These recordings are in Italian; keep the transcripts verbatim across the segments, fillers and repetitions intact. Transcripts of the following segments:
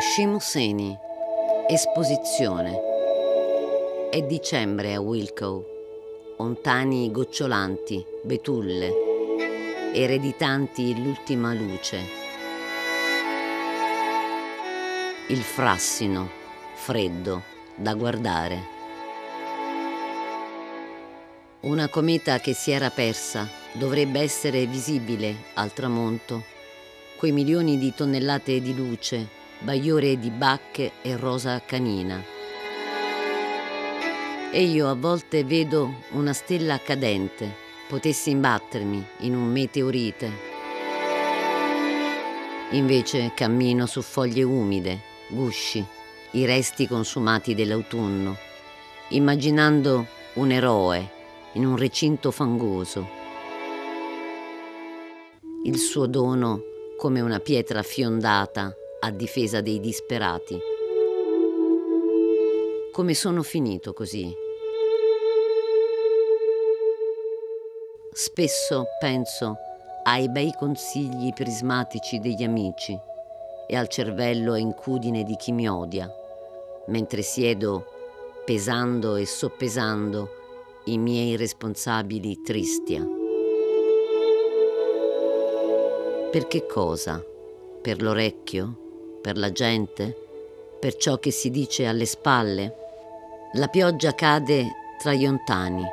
Scimuseni, esposizione. È dicembre a Wilkow, ontani gocciolanti, betulle, ereditanti l'ultima luce. Il frassino, freddo, da guardare. Una cometa che si era persa dovrebbe essere visibile al tramonto. Quei milioni di tonnellate di luce, bagliore di bacche e rosa canina. E io a volte vedo una stella cadente, potessi imbattermi in un meteorite. Invece cammino su foglie umide, gusci, i resti consumati dell'autunno, immaginando un eroe in un recinto fangoso. Il suo dono come una pietra fiondata a difesa dei disperati. Come sono finito così? Spesso penso ai bei consigli prismatici degli amici e al cervello a incudine di chi mi odia, mentre siedo pesando e soppesando i miei responsabili tristia. Per che cosa? Per l'orecchio? Per la gente? Per ciò che si dice alle spalle? La pioggia cade tra gli ontani.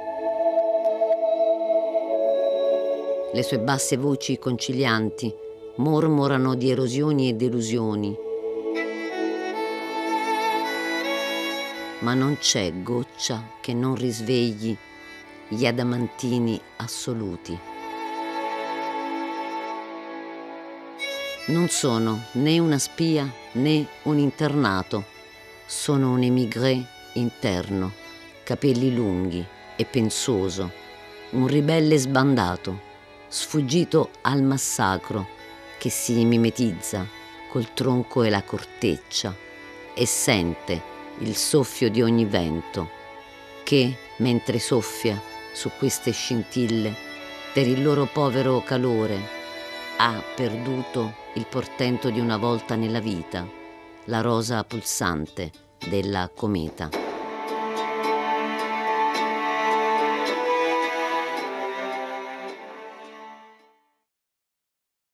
Le sue basse voci concilianti mormorano di erosioni e delusioni. Ma non c'è goccia che non risvegli gli adamantini assoluti. Non sono né una spia né un internato, sono un émigré interno, capelli lunghi e pensoso, un ribelle sbandato, sfuggito al massacro che si mimetizza col tronco e la corteccia e sente il soffio di ogni vento che, mentre soffia su queste scintille, per il loro povero calore, ha perduto il portento di una volta nella vita, la rosa pulsante della cometa.